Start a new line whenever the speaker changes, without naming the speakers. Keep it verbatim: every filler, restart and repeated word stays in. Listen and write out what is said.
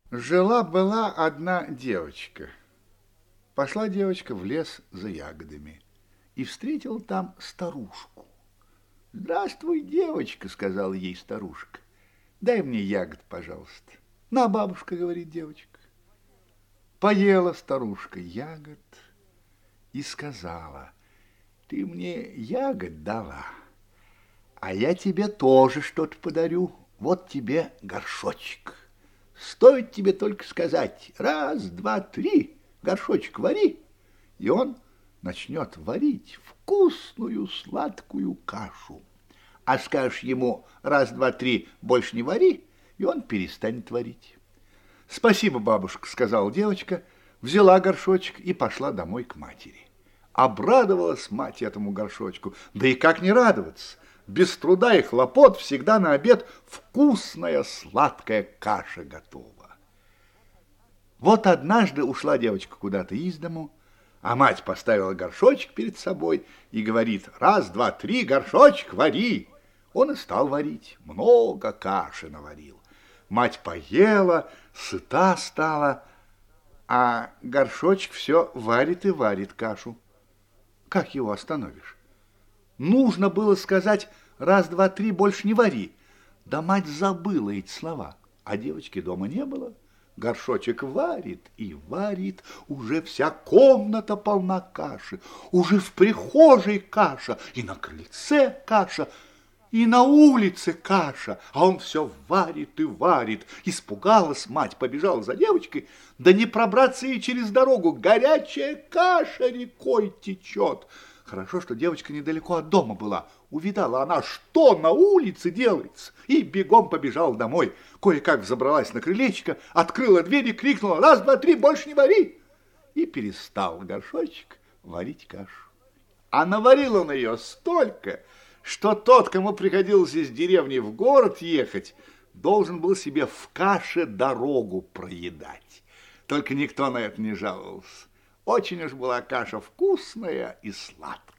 Жила-была одна девочка. Пошла девочка в лес за ягодами и встретила там старушку. «Здравствуй, девочка», — сказала ей старушка. «Дай мне ягод, пожалуйста». «На, бабушка», — говорит девочка. Поела старушка ягод и сказала: «Ты мне ягод дала, а я тебе тоже что-то подарю. Вот тебе горшочек. Стоит тебе только сказать: раз, два, три, горшочек вари, и он начнет варить вкусную сладкую кашу. А скажешь ему: раз, два, три, больше не вари, и он перестанет варить». «Спасибо, бабушка», — сказала девочка, взяла горшочек и пошла домой к матери. Обрадовалась мать этому горшочку, да и как не радоваться. Без труда и хлопот всегда на обед вкусная сладкая каша готова. Вот однажды ушла девочка куда-то из дому, а мать поставила горшочек перед собой и говорит: раз, два, три, горшочек вари. Он и стал варить, много каши наварил. Мать поела, сыта стала, а горшочек все варит и варит кашу. Как его остановишь? Нужно было сказать: раз, два, три, больше не вари. Да мать забыла эти слова, а девочки дома не было. Горшочек варит и варит, уже вся комната полна каши, уже в прихожей каша, и на крыльце каша, и на улице каша, а он все варит и варит. Испугалась мать, побежала за девочкой, да не пробраться ей через дорогу, горячая каша рекой течет. Хорошо, что девочка недалеко от дома была. Увидала она, что на улице делается, и бегом побежала домой. Кое-как взобралась на крылечко, открыла дверь и крикнула: раз, два, три, больше не вари. И перестал горшочек варить кашу. А наварил он ее столько, что тот, кому приходилось из деревни в город ехать, должен был себе в каше дорогу проедать. Только никто на это не жаловался. Очень уж была каша вкусная и сладкая.